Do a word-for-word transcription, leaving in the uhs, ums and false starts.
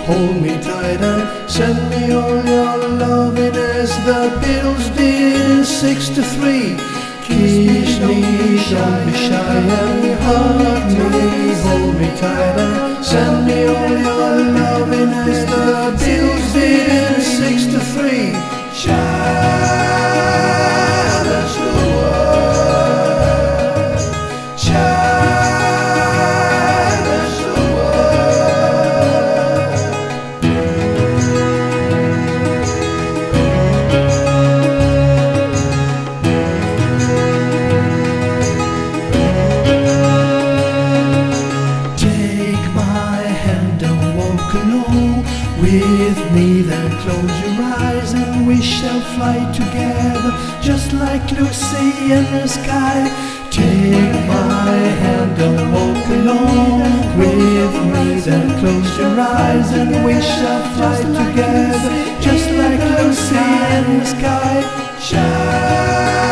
hold me tight and send me all your loving as the Beatles did in sixty-three. Kiss me, don't be shy and hug me, hold me tight and send me all your loving as the Beatles did in sixty-three. Challenge the world, challenge the alone with me, then close your eyes and we shall fly together, just like Lucy in the sky. Take my hand and walk along with me, then close your eyes and we shall fly together, just like Lucy in the sky. Shine.